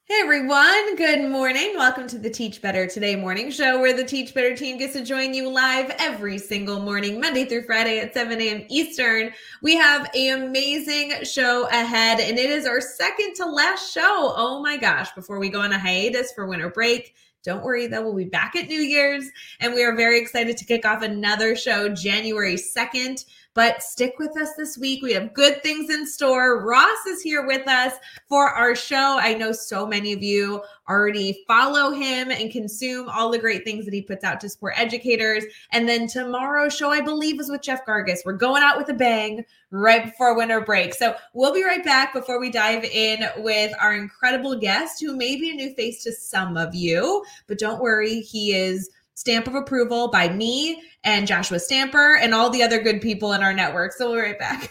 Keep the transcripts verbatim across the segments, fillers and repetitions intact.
Hey everyone, good morning. Welcome to the Teach Better Today morning show where the Teach Better team gets to join you live every single morning, Monday through Friday at seven a.m. Eastern. We have an amazing show ahead and it is our second to last show. Oh my gosh, before we go on a hiatus for winter break. Don't worry though, we'll be back at New Year's and we are very excited to kick off another show January second. But stick with us this week. We have good things in store. Ross is here with us for our show. I know so many of you already follow him and consume all the great things that he puts out to support educators. And then tomorrow's show, I believe, is with Jeff Gargas. We're going out with a bang right before winter break. So we'll be right back before we dive in with our incredible guest, who may be a new face to some of you, but don't worry, he is stamp of approval by me and Joshua Stamper and all the other good people in our network. So we'll be right back.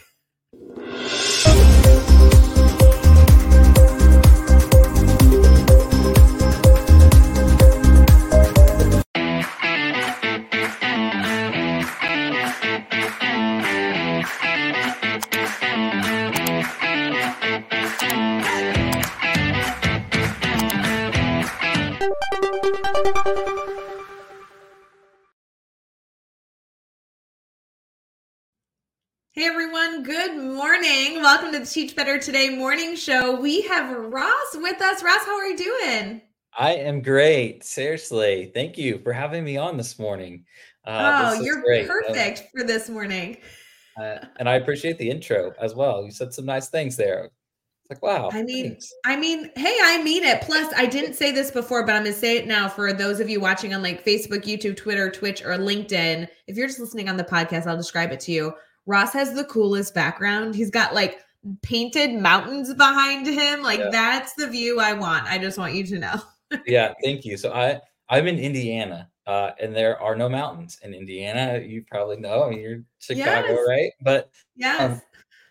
Hey everyone, good morning. Welcome to the Teach Better Today morning show. We have Ross with us. Ross, how are you doing? I am great. Seriously. Thank you for having me on this morning. Uh, Oh, this is you're great. perfect for this morning. Uh, and I appreciate the intro as well. You said some nice things there. It's like, wow, I mean, thanks. I mean, hey, I mean it. Plus, I didn't say this before, but I'm going to say it now for those of you watching on like Facebook, YouTube, Twitter, Twitch, or LinkedIn. If you're just listening on the podcast, I'll describe it to you. Ross has the coolest background. He's got like painted mountains behind him. Like Yeah. that's the view I want. I just want you to know. Yeah, thank you. So I, I'm in Indiana, uh, and there are no mountains in Indiana. You probably know. I mean, you're Chicago, Yes. right? But Yes. um,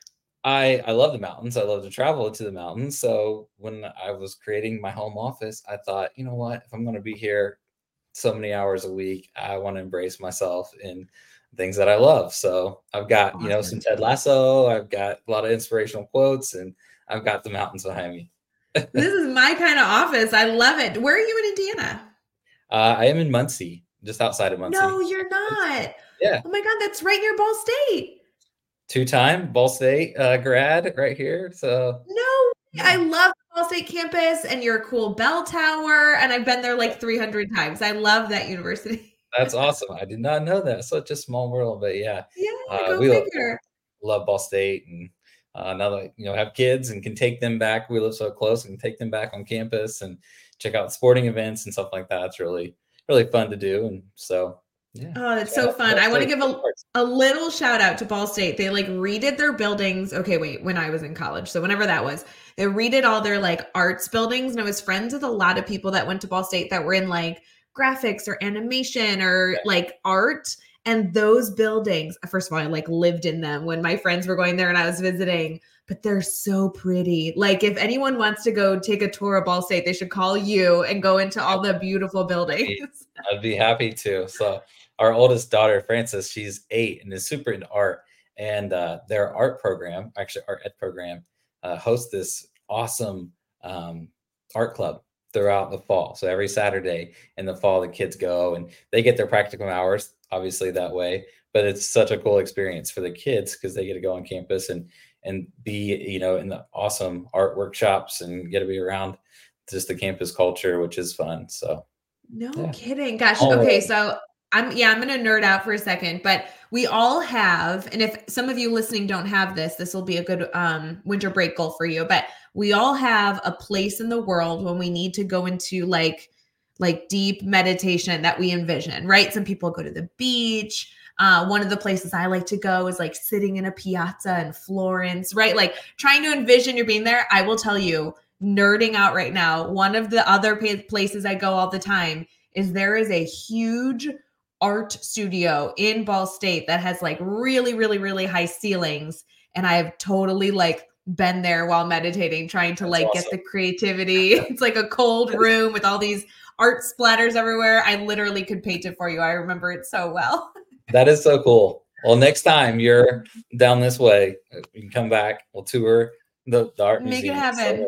I I love the mountains. I love to travel to the mountains. So when I was creating my home office, I thought, you know what? If I'm going to be here so many hours a week, I want to embrace myself in things that I love. So I've got, you know, some Awesome. Ted Lasso, I've got a lot of inspirational quotes, and I've got the mountains behind me. This is my kind of office. I love it. Where are you in Indiana? Uh, I am in Muncie, just outside of No, Muncie. you're not. Yeah. Oh my God, that's right near Ball State. Two-time Ball State uh, grad right here. So No, yeah. I love the Ball State campus and your cool bell tower. And I've been there like three hundred times. I love that university. That's awesome. I did not know that. Such a small world, but yeah, Yeah, uh, go we love, figure. love Ball State, and uh, now that you know have kids and can take them back. We live so close and can take them back on campus and check out sporting events and stuff like that. It's really really fun to do, and so yeah. Oh, that's Yeah, so fun. that's I want to the give a, a little shout out to Ball State. They like redid their buildings. Okay, wait, when I was in college. So whenever that was, they redid all their like arts buildings. And I was friends with a lot of people that went to Ball State that were in like graphics or animation or Yeah. like art. And those buildings, first of all, I like lived in them when my friends were going there and I was visiting, but they're so pretty. Like if anyone wants to go take a tour of Ball State, they should call you and go into all the beautiful buildings. I'd be happy to. So our oldest daughter, Frances, she's eight and is super into art. And uh, their art program, actually art ed program, uh, hosts this awesome um, art club throughout the fall. So every Saturday in the fall, the kids go and they get their practicum hours, obviously that way. But it's such a cool experience for the kids because they get to go on campus and and be, you know, in the awesome art workshops and get to be around just the campus culture, which is fun. So No yeah. kidding. Gosh. Oh, Okay. So I'm, yeah, I'm going to nerd out for a second, but we all have, and if some of you listening don't have this, this will be a good um, winter break goal for you, but we all have a place in the world when we need to go into like, like deep meditation that we envision, right? Some people go to the beach. Uh, one of the places I like to go is like sitting in a piazza in Florence, right? Like trying to envision you're being there. I will tell you, nerding out right now, one of the other places I go all the time is there is a huge art studio in Ball State that has like really, really, really high ceilings. And I have totally like been there while meditating, trying to That's like awesome. get the creativity. It's like a cold room with all these art splatters everywhere. I literally could paint it for you. I remember it so well. That is so cool. Well, next time you're down this way, you can come back. We'll tour the, the art Make museum. it happen.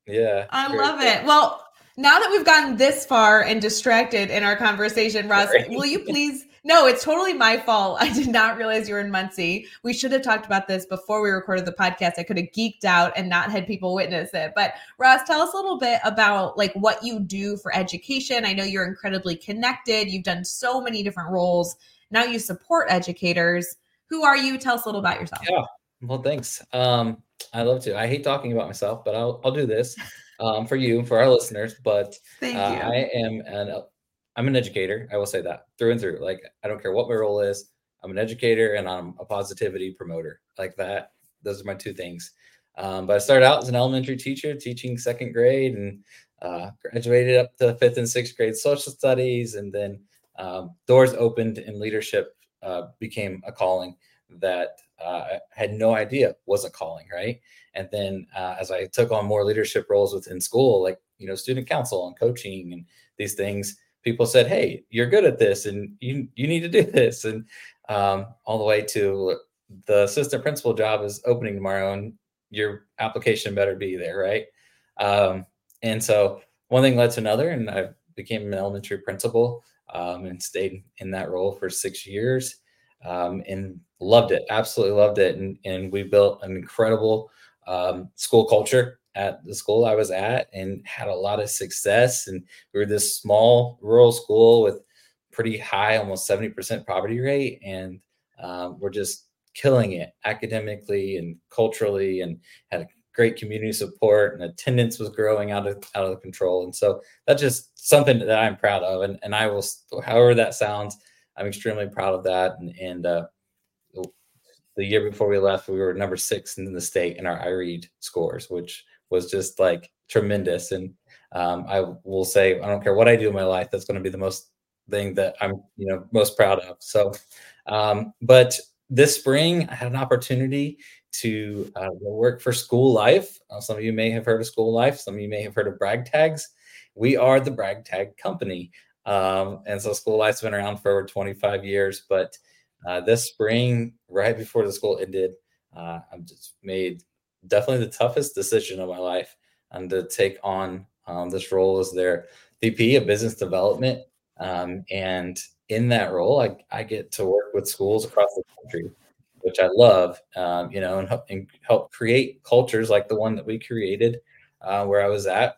Yeah. I very love cool. it. Well, now that we've gotten this far and distracted in our conversation, Ross, Sorry. will you please? No, it's totally my fault. I did not realize you were in Muncie. We should have talked about this before we recorded the podcast. I could have geeked out and not had people witness it. But Ross, tell us a little bit about like what you do for education. I know you're incredibly connected. You've done so many different roles. Now you support educators. Who are you? Tell us a little about yourself. Yeah. Well, thanks. Um, I love to. I hate talking about myself, but I'll I'll do this um, for you, for our listeners. But Thank uh, you. I am an I'm an educator. I will say that through and through. Like I don't care what my role is. I'm an educator and I'm a positivity promoter. Like that. Those are my two things. Um, but I started out as an elementary teacher, teaching second grade, and uh, graduated up to fifth and sixth grade social studies, and then um, doors opened and leadership uh, became a calling that uh, I had no idea was a calling, right? And then uh, as I took on more leadership roles within school, like, you know, student council and coaching and these things, people said, hey, you're good at this and you, you need to do this. And um, all the way to the assistant principal job is opening tomorrow and your application better be there, right? Um, and so one thing led to another, and I became an elementary principal um, and stayed in that role for six years. Um, and loved it, absolutely loved it. And, and we built an incredible um, school culture at the school I was at and had a lot of success. And we were this small rural school with pretty high, almost seventy percent poverty rate. And um, we're just killing it academically and culturally, and had a great community support, and attendance was growing out of out of control. And so that's just something that I'm proud of. And, and I will, however that sounds, I'm extremely proud of that. And, and uh, the year before we left, we were number six in the state in our I READ scores, which was just like tremendous. And um, I will say, I don't care what I do in my life, that's going to be the most thing that I'm, you know, most proud of. So, um, but this spring, I had an opportunity to uh, work for School Life. Uh, some of you may have heard of School Life. Some of you may have heard of Brag Tags. We are the Brag Tag company. Um, and so School Life's been around for over twenty-five years, but uh, this spring, right before the school ended, uh, I've just made definitely the toughest decision of my life, and to take on um, this role as their V P of Business Development. Um, and in that role, I, I get to work with schools across the country, which I love, um, you know, and help, and help create cultures like the one that we created uh, where I was at.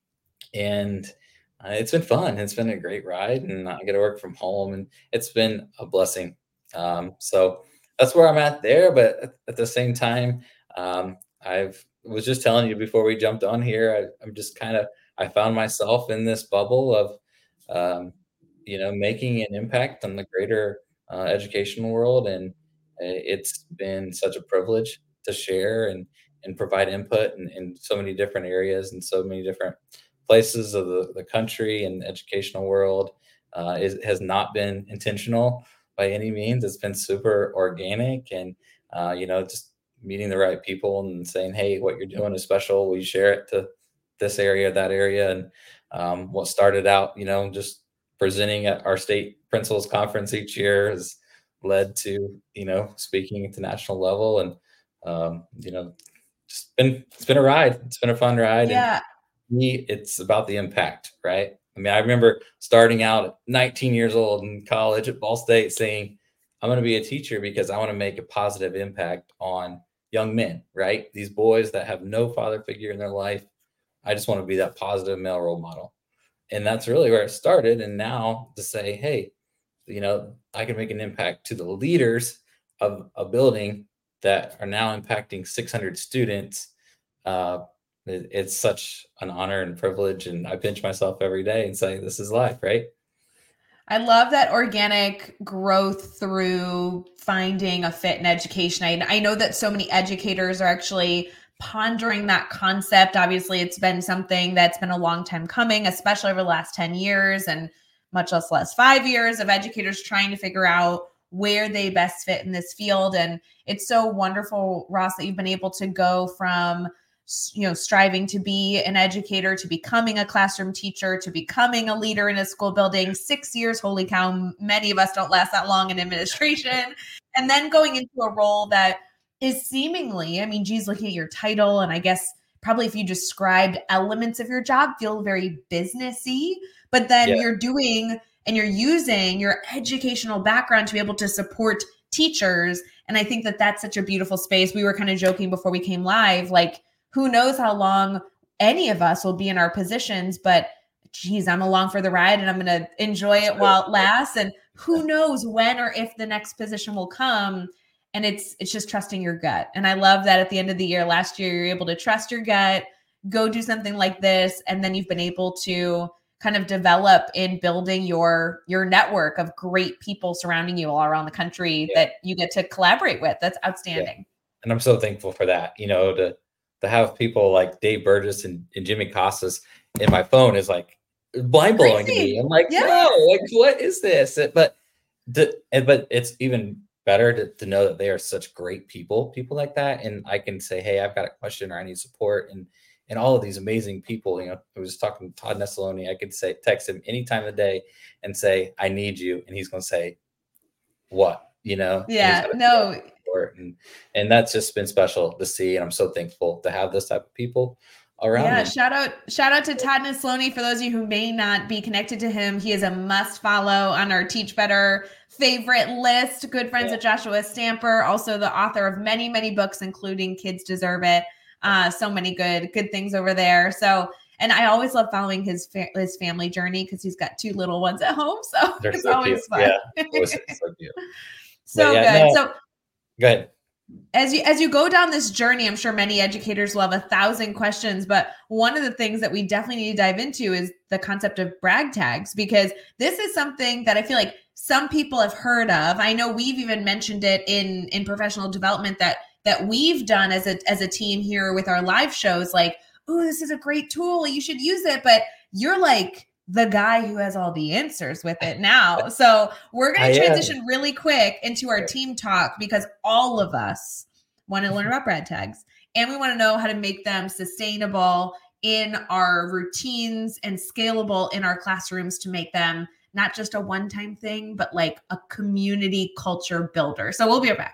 And uh, it's been fun. It's been a great ride, and I get to work from home, and it's been a blessing. Um, so that's where I'm at there. But at, at the same time, um, I've was just telling you before we jumped on here, I, I'm just kind of, I found myself in this bubble of, um, you know, making an impact on the greater uh, educational world. And it's been such a privilege to share and, and provide input in, in so many different areas and so many different places of the, the country and educational world. Uh, it has not been intentional by any means. It's been super organic, and uh, you know, just meeting the right people and saying, hey, what you're doing is special. Will you share it to this area, that area? And um, what started out, you know, just presenting at our state principals conference each year has led to, you know, speaking at the national level. And um, you know, just been it's been a ride. It's been a fun ride. And Yeah. me, it's about the impact, right? I mean, I remember starting out at nineteen years old in college at Ball State saying, I'm going to be a teacher because I want to make a positive impact on young men, right? These boys that have no father figure in their life. I just want to be that positive male role model. And that's really where it started. And now to say, hey, you know, I can make an impact to the leaders of a building that are now impacting six hundred students. Uh, it, it's such an honor and privilege. And I pinch myself every day and say, this is life, right? I love that organic growth through finding a fit in education. I, I know that so many educators are actually pondering that concept. Obviously, it's been something that's been a long time coming, especially over the last ten years, and much less less five years of educators trying to figure out where they best fit in this field. And it's so wonderful, Ross, that you've been able to go from, you know, striving to be an educator, to becoming a classroom teacher, to becoming a leader in a school building. Six years, holy cow. Many of us don't last that long in administration. And then going into a role that is seemingly, I mean, geez, looking at your title and I guess probably if you described elements of your job feel very businessy, but then Yeah. you're doing and you're using your educational background to be able to support teachers. And I think that that's such a beautiful space. We were kind of joking before we came live, like, who knows how long any of us will be in our positions, but geez, I'm along for the ride and I'm going to enjoy it while it lasts. And who knows when or if the next position will come. And it's, it's just trusting your gut. And I love that at the end of the year, last year, you're able to trust your gut, go do something like this. And then you've been able to kind of develop in building your, your network of great people surrounding you all around the country yeah. that you get to collaborate with. That's outstanding. Yeah. And I'm so thankful for that, you know, to, to have people like Dave Burgess and, and Jimmy Casas in my phone is like mind blowing to me. I'm like, yes. no, like, what is this? But, the, but it's even better to, to know that they are such great people, people like that. And I can say, hey, I've got a question or I need support. And, and all of these amazing people, you know, I was talking to Todd Nessaloni. I could say, text him any time of the day and say, I need you. And he's going to say, what, you know? Yeah, no. And, and that's just been special to see. And I'm so thankful to have this type of people around. Yeah. Me. Shout out, shout out to Todd Nessaloni. For those of you who may not be connected to him, he is a must follow on our Teach Better favorite list. Good friends yeah. with Joshua Stamper, also the author of many, many books, including Kids Deserve It. Uh, so many good, good things over there. So, and I always love following his fa- his family journey because he's got two little ones at home. So They're it's so always cute. fun. Yeah, it was so cute. So yeah, good. No. So go ahead. As you as you go down this journey, I'm sure many educators will have a thousand questions, but one of the things that we definitely need to dive into is the concept of brag tags, because this is something that I feel like some people have heard of. I know we've even mentioned it in in professional development that that we've done as a as a team here with our live shows, like, oh, this is a great tool, you should use it. But you're like the guy who has all the answers with it now. So we're going to transition really quick into our team talk, because all of us want to learn about brag tags and we want to know how to make them sustainable in our routines and scalable in our classrooms to make them not just a one-time thing, but like a community culture builder. So we'll be right back.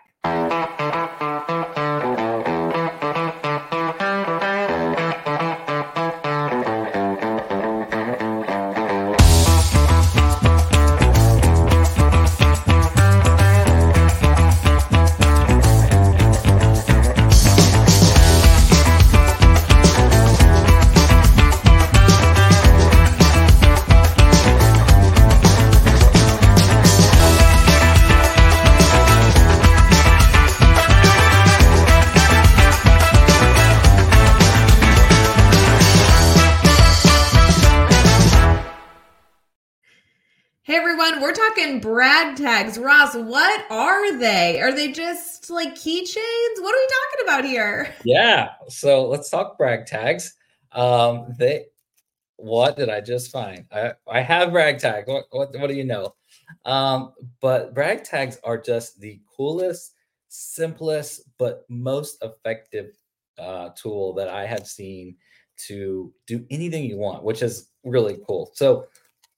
We're talking brag tags. Ross, what are they? Are they just like keychains? What are we talking about here? Yeah. So let's talk brag tags. Um, they, what did I just find? I, I have brag tag. What, what, what do you know? Um, but brag tags are just the coolest, simplest, but most effective uh, tool that I have seen to do anything you want, which is really cool. So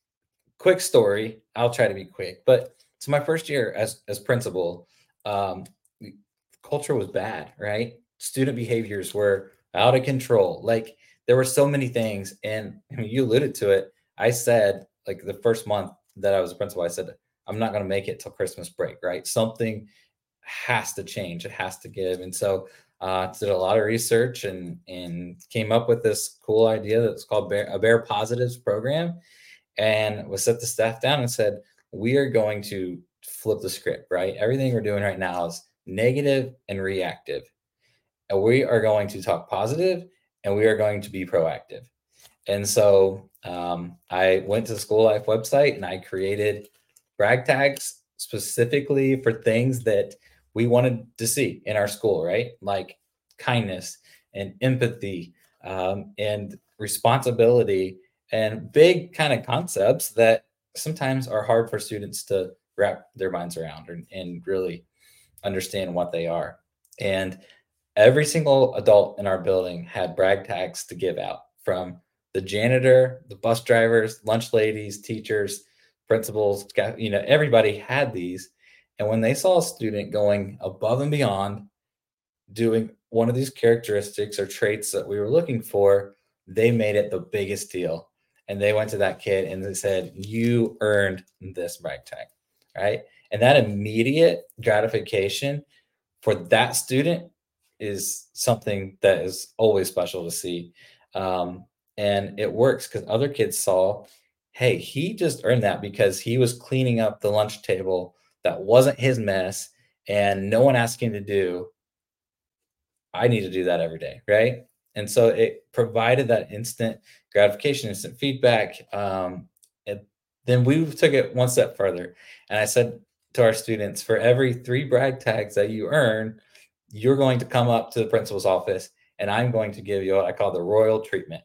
quick story. I'll try to be quick, but so my first year as, as principal, um, culture was bad, right? Student behaviors were out of control. Like there were so many things. And I mean, you alluded to it. I said, like the first month that I was a principal, I said, I'm not going to make it till Christmas break, right? Something has to change. It has to give. And so uh, did a lot of research and, and came up with this cool idea that's called Bear, a Bear Positives program. And we set the staff down and said, we are going to flip the script, right? Everything we're doing right now is negative and reactive. And we are going to talk positive and we are going to be proactive. And so um, I went to the School Life website and I created brag tags specifically for things that we wanted to see in our school, right? Like kindness and empathy um, and responsibility and big kind of concepts that sometimes are hard for students to wrap their minds around and, and really understand what they are. And every single adult in our building had brag tags to give out, from the janitor, the bus drivers, lunch ladies, teachers, principals, you know, everybody had these. And when they saw a student going above and beyond, doing one of these characteristics or traits that we were looking for, they made it the biggest deal. And they went to that kid and they said, you earned this brag tag, right? And that immediate gratification for that student is something that is always special to see. Um, and it works because other kids saw, hey, he just earned that because he was cleaning up the lunch table that wasn't his mess and no one asked him to do. I need to do that every day, right? And so it provided that instant gratification, instant feedback. Um, and then we took it one step further. And I said to our students, for every three brag tags that you earn, you're going to come up to the principal's office and I'm going to give you what I call the royal treatment.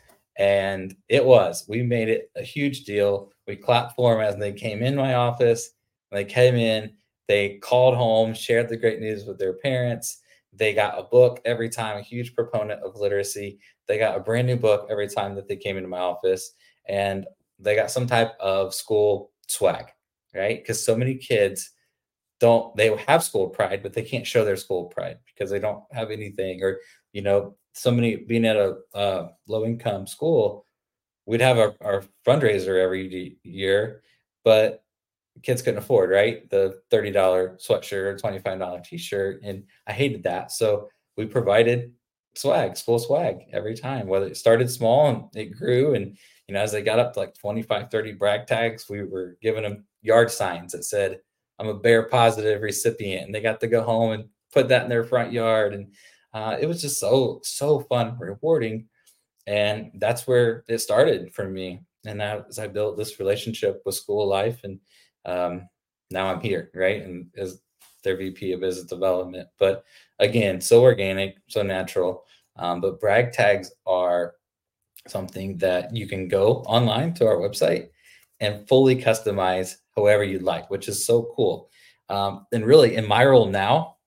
And it was, we made it a huge deal. We clapped for them as they came in my office. When they came in, they called home, shared the great news with their parents. They got a book every time, a huge proponent of literacy. They got a brand new book every time that they came into my office, and they got some type of school swag, right? Because so many kids don't, they have school pride, but they can't show their school pride because they don't have anything. Or, you know, so many, being at a uh, low income school, we'd have our, our fundraiser every year, but kids couldn't afford, right? The thirty dollar sweatshirt or twenty-five dollar t-shirt. And I hated that. So we provided swag, school swag every time, whether it started small and it grew. And, you know, as they got up to like twenty-five, thirty brag tags, we were giving them yard signs that said, I'm a bear positive recipient. And they got to go home and put that in their front yard. And uh, it was just so, so fun, rewarding. And that's where it started for me. And as I built this relationship with school life, and um, now I'm here, right? And as their V P of business development. But again, so organic, so natural. Um, but brag tags are something that you can go online to our website and fully customize however you'd like, which is so cool. Um, and really, in my role now,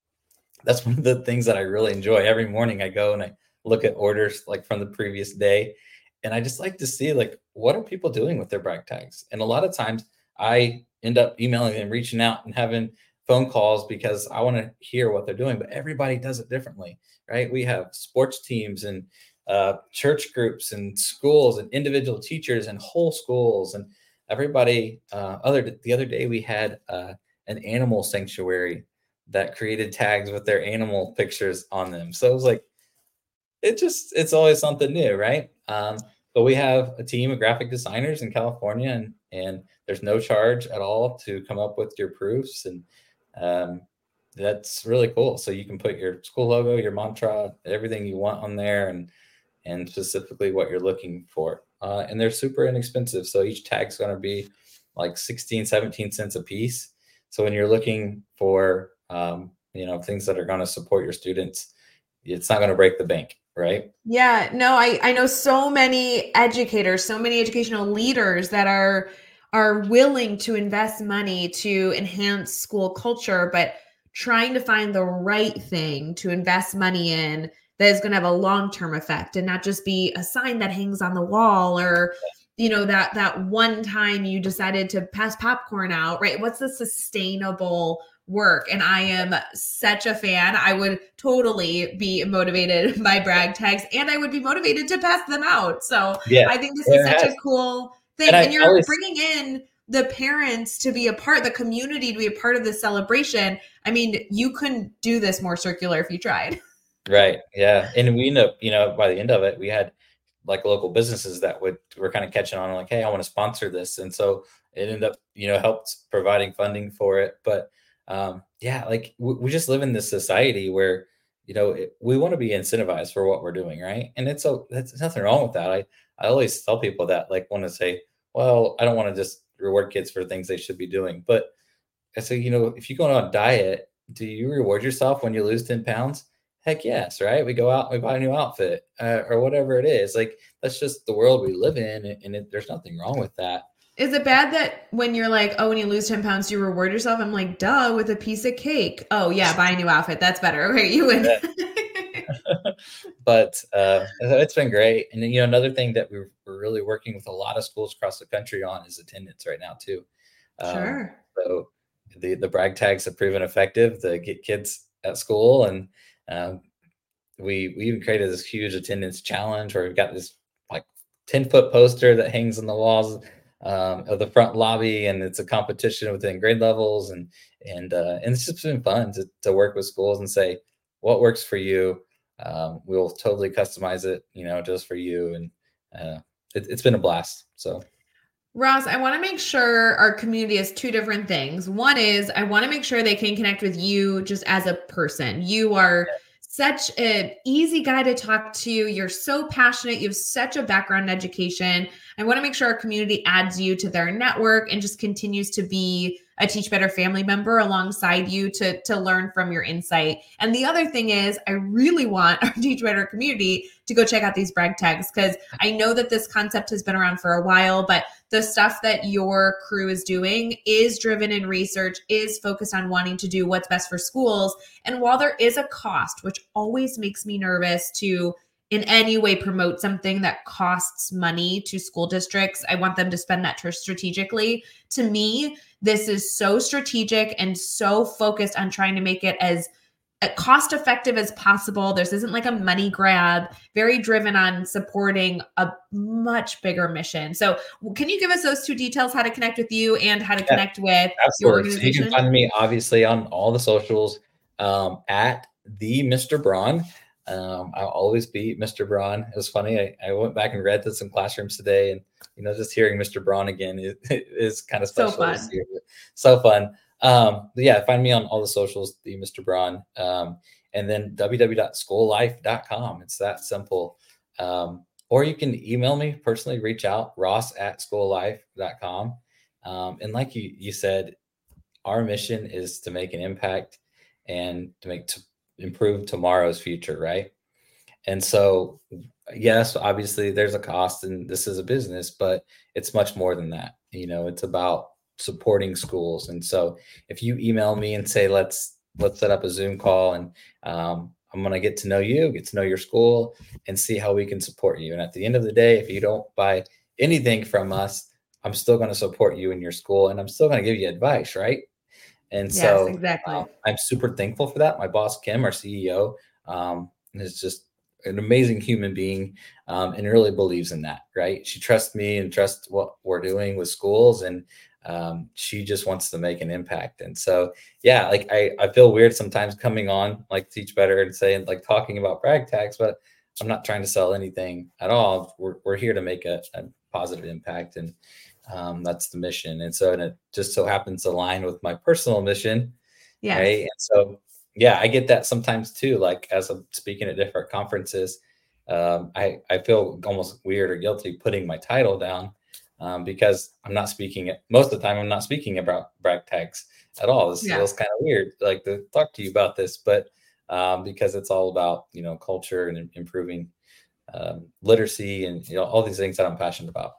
that's one of the things that I really enjoy. Every morning I go and I look at orders like from the previous day. And I just like to see, like, what are people doing with their brag tags? And a lot of times I end up emailing them, reaching out and having phone calls because I want to hear what they're doing, but everybody does it differently, right? We have sports teams and uh, church groups and schools and individual teachers and whole schools and everybody. Uh, other the other day we had uh, an animal sanctuary that created tags with their animal pictures on them. So it was like, it just, it's always something new, right? Um, but we have a team of graphic designers in California, and and there's no charge at all to come up with your proofs, and um, that's really cool. So you can put your school logo, your mantra, everything you want on there, and and specifically what you're looking for. Uh, and they're super inexpensive. So each tag's going to be like sixteen, seventeen cents a piece. So when you're looking for um, you know, things that are going to support your students, it's not going to break the bank. Right. Yeah, no, I, I know so many educators, so many educational leaders that are are willing to invest money to enhance school culture, but trying to find the right thing to invest money in that is going to have a long-term effect and not just be a sign that hangs on the wall, or, you know, that that one time you decided to pass popcorn out, right? What's the sustainable work? And I am such a fan. I would totally be motivated by brag tags, and I would be motivated to pass them out. So yeah, I think this is such has. a cool thing. And, and you're always, bringing in the parents to be a part, the community to be a part of the celebration. I mean, you couldn't do this more circular if you tried. Right. Yeah. And we end up, you know, by the end of it, we had like local businesses that would were kind of catching on, like, hey, I want to sponsor this. And so it ended up, you know, helped providing funding for it. But Um, yeah, like we, we just live in this society where, you know, it, we want to be incentivized for what we're doing, right? And it's so there's nothing wrong with that. I I always tell people that, like, want to say, well, I don't want to just reward kids for things they should be doing, but I say, you know, if you go on a diet, do you reward yourself when you lose ten pounds? Heck yes, right? We go out, we buy a new outfit uh, or whatever it is. Like, that's just the world we live in, and, and it, there's nothing wrong with that. Is it bad that when you're like, oh, when you lose ten pounds, you reward yourself? I'm like, duh, with a piece of cake. Oh, yeah, buy a new outfit. That's better. Okay, you win. But uh, it's been great. And then, you know, another thing that we're, we're really working with a lot of schools across the country on is attendance right now, too. Um, sure. So the, the brag tags have proven effective to get kids at school. And um, we, we even created this huge attendance challenge where we've got this like ten foot poster that hangs on the walls um, of the front lobby. And it's a competition within grade levels. And, and, uh, and it's just been fun to, to work with schools and say, what works for you? Um, we'll totally customize it, you know, just for you. And uh, it, it's been a blast. So. Ross, I want to make sure our community has two different things. One is I want to make sure they can connect with you just as a person. You are such an easy guy to talk to. You're so passionate. You have such a background in education. I want to make sure our community adds you to their network and just continues to be a Teach Better family member alongside you to, to learn from your insight. And the other thing is I really want our Teach Better community to go check out these brag tags, because I know that this concept has been around for a while, but the stuff that your crew is doing is driven in research, is focused on wanting to do what's best for schools. And while there is a cost, which always makes me nervous to in any way promote something that costs money to school districts, I want them to spend that tr- strategically. To me, this is so strategic and so focused on trying to make it as cost effective as possible. This isn't like a money grab, very driven on supporting a much bigger mission. So can you give us those two details, how to connect with you and how to yeah, connect with absolutely. Your organization? So you can find me obviously on all the socials um, at the Mister Braun. Um, I'll always be Mister Braun. It was funny. I, I went back and read this in classrooms today, and, you know, just hearing Mister Braun again is, is kind of special. So fun. To see. So fun. Um, but yeah, find me on all the socials, the Mister Braun, um, and then w w w dot school life dot com. It's that simple. Um, or you can email me personally, reach out, ross at school life dot com. Um, and like you, you said, our mission is to make an impact and to make, to improve tomorrow's future. Right. And so, yes, obviously there's a cost and this is a business, but it's much more than that. You know, it's about supporting schools. And so if you email me and say, let's, let's set up a Zoom call and um, I'm going to get to know you, get to know your school and see how we can support you. And at the end of the day, if you don't buy anything from us, I'm still going to support you in your school and I'm still going to give you advice. Right. And yes, so exactly. uh, I'm super thankful for that. My boss, Kim, our C E O, um, is just an amazing human being um, and really believes in that. Right. She trusts me and trusts what we're doing with schools. And um, she just wants to make an impact. And so, yeah, like I, I feel weird sometimes coming on like Teach Better and saying like talking about brag tags, but I'm not trying to sell anything at all. We're, we're here to make a, a positive impact. And um, that's the mission. And so, and it just so happens to align with my personal mission. Yeah. Right. And so, yeah, I get that sometimes too. Like as I'm speaking at different conferences, um, I, I feel almost weird or guilty putting my title down. Um, because I'm not speaking most of the time, I'm not speaking about brag tags at all. This yeah. feels kind of weird, like to talk to you about this, but um, because it's all about, you know, culture and improving um, literacy and, you know, all these things that I'm passionate about.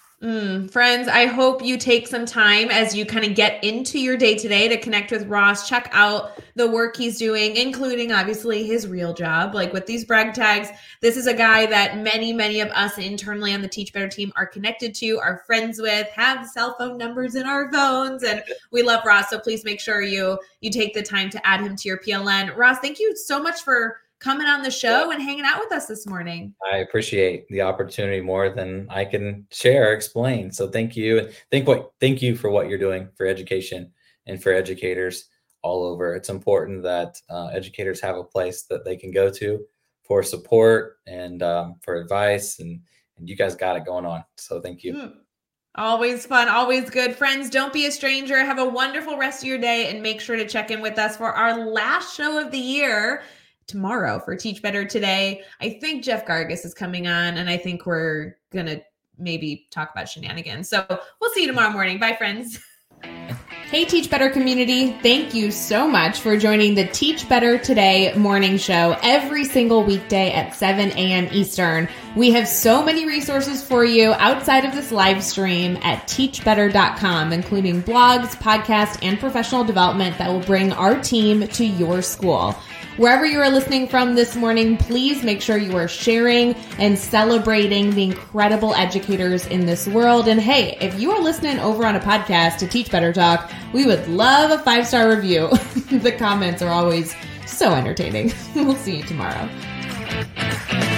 Mm, friends, I hope you take some time as you kind of get into your day today to connect with Ross, check out the work he's doing, including obviously his real job. Like with these brag tags, this is a guy that many, many of us internally on the Teach Better team are connected to, are friends with, have cell phone numbers in our phones, and we love Ross. So please make sure you, you take the time to add him to your P L N. Ross, thank you so much for coming on the show and hanging out with us this morning. I appreciate the opportunity more than I can share or explain. So thank you. And thank what, thank you for what you're doing for education and for educators all over. It's important that uh, educators have a place that they can go to for support and um, for advice. And, and you guys got it going on. So thank you. Mm. Always fun, always good. Friends, don't be a stranger. Have a wonderful rest of your day and make sure to check in with us for our last show of the year tomorrow for Teach Better Today. I think Jeff Gargas is coming on, and I think we're going to maybe talk about shenanigans. So we'll see you tomorrow morning. Bye, friends. Hey, Teach Better community. Thank you so much for joining the Teach Better Today morning show every single weekday at seven a.m. Eastern. We have so many resources for you outside of this live stream at teach better dot com, including blogs, podcasts, and professional development that will bring our team to your school. Wherever you are listening from this morning, please make sure you are sharing and celebrating the incredible educators in this world. And hey, if you are listening over on a podcast to Teach Better Talk, we would love a five-star review. The comments are always so entertaining. We'll see you tomorrow. day.